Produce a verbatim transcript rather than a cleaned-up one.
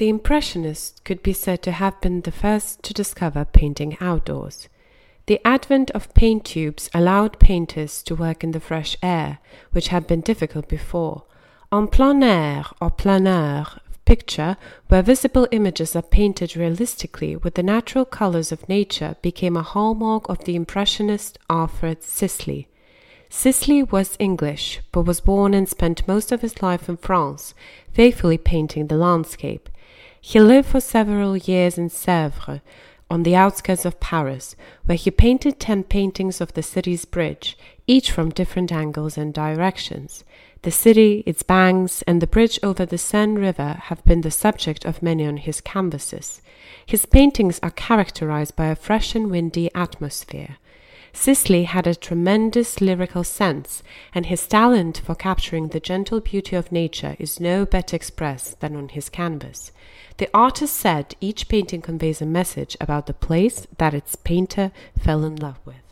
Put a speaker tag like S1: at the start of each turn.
S1: The Impressionists could be said to have been the first to discover painting outdoors. The advent of paint tubes allowed painters to work in the fresh air, which had been difficult before. En plein air or planeur picture, where visible images are painted realistically with the natural colors of nature, became a hallmark of the Impressionist Alfred Sisley. Sisley was English, but was born and spent most of his life in France, faithfully painting the landscape. He lived for several years in Sèvres, on the outskirts of Paris, where he painted ten paintings of the city's bridge, each from different angles and directions. The city, its banks, and the bridge over the Seine River have been the subject of many on his canvases. His paintings are characterized by a fresh and windy atmosphere. Sisley had a tremendous lyrical sense, and his talent for capturing the gentle beauty of nature is no better expressed than on his canvas. The artist said each painting conveys a message about the place that its painter fell in love with.